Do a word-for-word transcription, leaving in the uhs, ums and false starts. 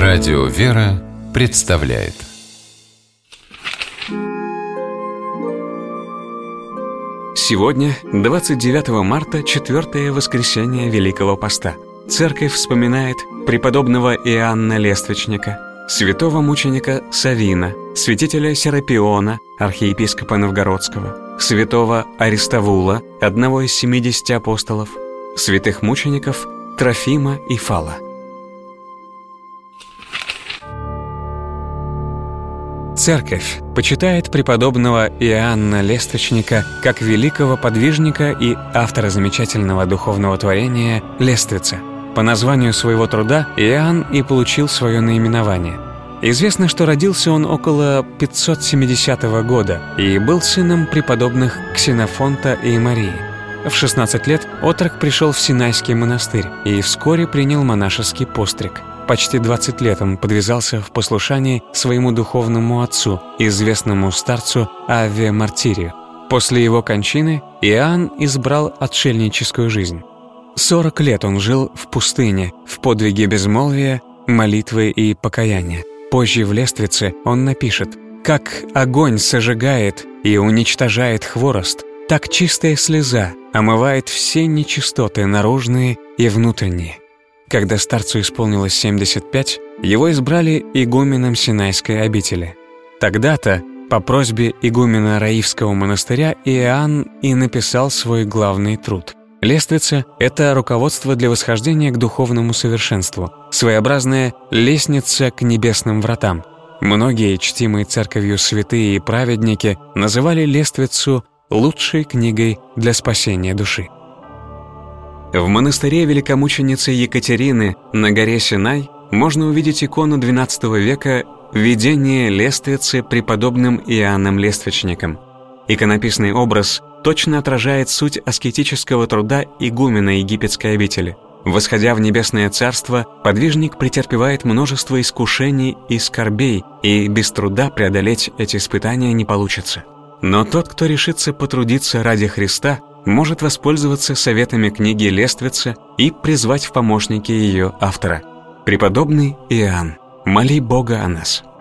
Радио «Вера» представляет. Сегодня, двадцать девятого марта, четвертое воскресенье Великого Поста. Церковь вспоминает преподобного Иоанна Лествичника, святого мученика Савина, святителя Серапиона, архиепископа Новгородского, святого Аристовула, одного из семидесяти апостолов, святых мучеников Трофима и Фала. Церковь почитает преподобного Иоанна Лествичника как великого подвижника и автора замечательного духовного творения «Лествица». По названию своего труда Иоанн и получил свое наименование. Известно, что родился он около пятьсот семидесятого года и был сыном преподобных Ксенофонта и Марии. В шестнадцать лет отрок пришел в Синайский монастырь и вскоре принял монашеский постриг. Почти двадцать лет он подвязался в послушании своему духовному отцу, известному старцу Авве Мартирию. После его кончины Иоанн избрал отшельническую жизнь. Сорок лет он жил в пустыне, в подвиге безмолвия, молитвы и покаяния. Позже в Лествице он напишет: «Как огонь сожигает и уничтожает хворост, так чистая слеза омывает все нечистоты наружные и внутренние». Когда старцу исполнилось семьдесят пять, его избрали игуменом Синайской обители. Тогда-то, по просьбе игумена Раифского монастыря, Иоанн и написал свой главный труд. Лествица — это руководство для восхождения к духовному совершенству, своеобразная лестница к небесным вратам. Многие чтимые церковью святые и праведники называли Лествицу лучшей книгой для спасения души. В монастыре великомученицы Екатерины на горе Синай можно увидеть икону двенадцатого века «Видение Лествицы преподобным Иоанном Лествичником». Иконописный образ точно отражает суть аскетического труда игумена египетской обители. Восходя в небесное царство, подвижник претерпевает множество искушений и скорбей, и без труда преодолеть эти испытания не получится. Но тот, кто решится потрудиться ради Христа, может воспользоваться советами книги «Лествица» и призвать в помощники ее автора. Преподобный Иоанн, моли Бога о нас.